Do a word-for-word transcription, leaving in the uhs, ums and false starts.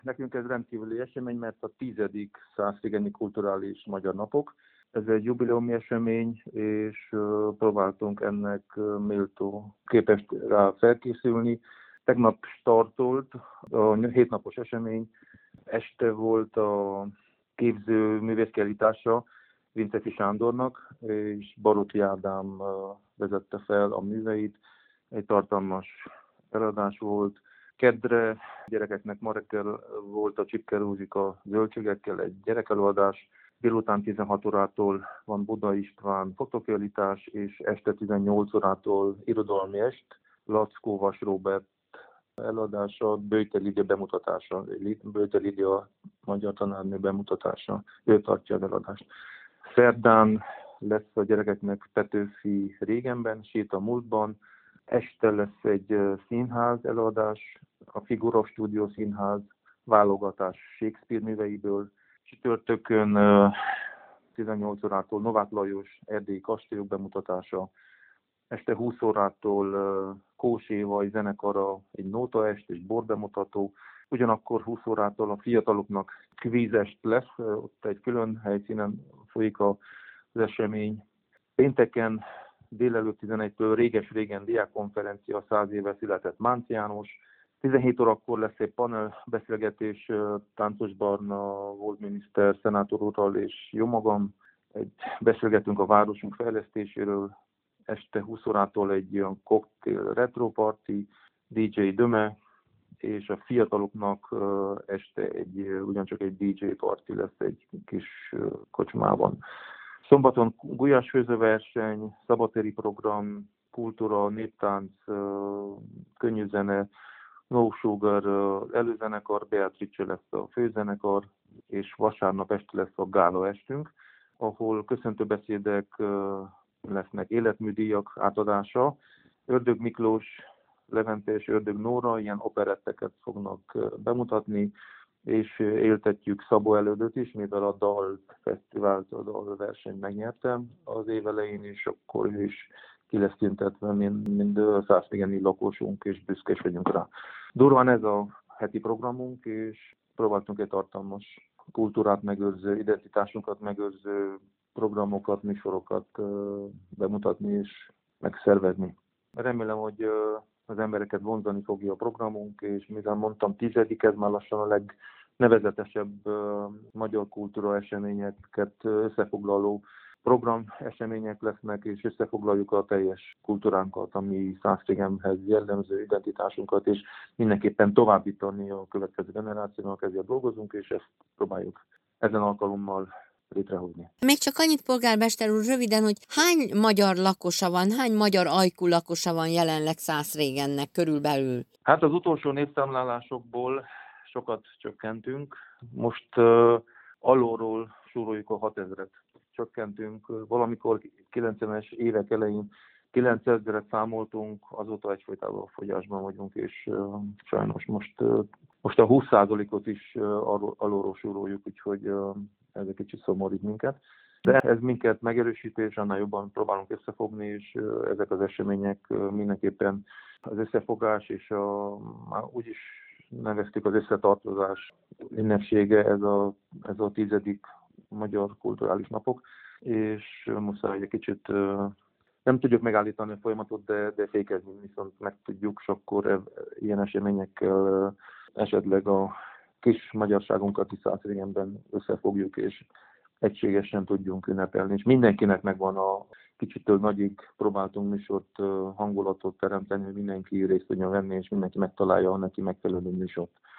Nekünk ez rendkívüli esemény, mert a tizedik Szászligeni Kulturális Magyar Napok. Ez egy jubileumi esemény, és próbáltunk ennek méltó képest rá felkészülni. Tegnap startolt a hétnapos esemény. Este volt a képző művészkiállítása Vincenti Sándornak, és Baróti Ádám vezette fel a műveit. Egy tartalmas előadás volt. Keddre gyerekeknek ma reggel volt a Csipke Rózsika zöldségekkel egy gyerekelőadás. Délután tizenhat órától van Buda István fotokiállítás, és este tizennyolc órától irodalmi est, Lackó Vas Róbert előadása, Böjter Lídia bemutatása, Böjter Lídia magyar tanárnő bemutatása, ő tartja az előadást. Szerdán lesz a gyerekeknek Petőfi régenben, Sét a múltban, este lesz egy színház előadás, a Figura Stúdió Színház válogatás Shakespeare műveiből. Csütörtökön tizennyolc órától Novák Lajos erdélyi kastélyok bemutatása, este húsz órától Kós Éva zenekara egy nótaest és borbemutató, ugyanakkor húsz órától a fiataloknak kvízest lesz, ott egy külön helyszínen folyik az esemény. Pénteken délelőtt tizenegytől réges-régen diákkonferencia, száz éve született Mánc János. tizenhét órakor lesz egy panel beszélgetés Táncos Barna volt miniszter, szenátor úrral és jó magam. Egy, beszélgetünk a városunk fejlesztéséről. Este húsz órától egy olyan koktél retro party, dé dzsé Döme, és a fiataloknak este egy, ugyancsak egy dé dzsé party lesz egy kis kocsmában. Szombaton gulyásfőzőverseny, szabadtéri program, kultúra, néptánc, könnyű zene, No Sugar előzenekar, Beatrice lesz a főzenekar, és vasárnap este lesz a gála estünk, ahol köszöntőbeszédek lesznek, életműdíjak átadása. Ördög Miklós, Levente és Ördög Nóra ilyen operetteket fognak bemutatni, és éltetjük Szabó Elődöt is, mivel a Dal Fesztivált, a Dal versenyt megnyertem az év elején, és akkor ő is ki lesz tüntetve, mind, mind szászligeni lakosunk, és büszkés vagyunk rá. Durván ez a heti programunk, és próbáltunk egy tartalmas kultúrát megőrző, identitásunkat megőrző programokat, műsorokat bemutatni és megszervezni. Remélem, hogy az embereket vonzani fogja a programunk, és mivel mondtam, tizedik, ez már lassan a legnevezetesebb magyar kultúra eseményeket összefoglaló program események lesznek, és összefoglaljuk a teljes kultúránkat, ami Szászligenhez jellemző identitásunkat, és mindenképpen továbbítani a következő generációnak, ezért dolgozunk, és ezt próbáljuk ezen alkalommal létrehozni. Még csak annyit, polgármester úr, röviden, hogy hány magyar lakosa van, hány magyar ajkú lakosa van jelenleg Szászrégennek körülbelül? Hát az utolsó népszámlálásokból sokat csökkentünk. Most uh, alulról súroljuk a hatezret. Csökkentünk. Valamikor kilencvenes évek elején kilencezret számoltunk, azóta egyfajtában fogyásban vagyunk, és uh, sajnos most, uh, most a húsz százalékot is uh, alulról súroljuk, úgyhogy uh, ez egy kicsit szomorít minket. De ez minket megerősít, és annál jobban próbálunk összefogni, és uh, ezek az események uh, mindenképpen az összefogás, és a, már úgy is neveztük az összetartozás ünnepsége, ez a, ez a tizedik Magyar Kulturális Napok, és muszáj egy kicsit, nem tudjuk megállítani a folyamatot, de, de fékezni viszont meg tudjuk, és akkor e, ilyen eseményekkel esetleg a kis magyarságunkat is Szászrégenben összefogjuk, és egységesen tudjunk ünnepelni. És mindenkinek megvan a kicsitől nagyig próbáltunk műsort, hangulatot teremteni, hogy mindenki részt tudjon venni, és mindenki megtalálja a neki megfelelő műsort.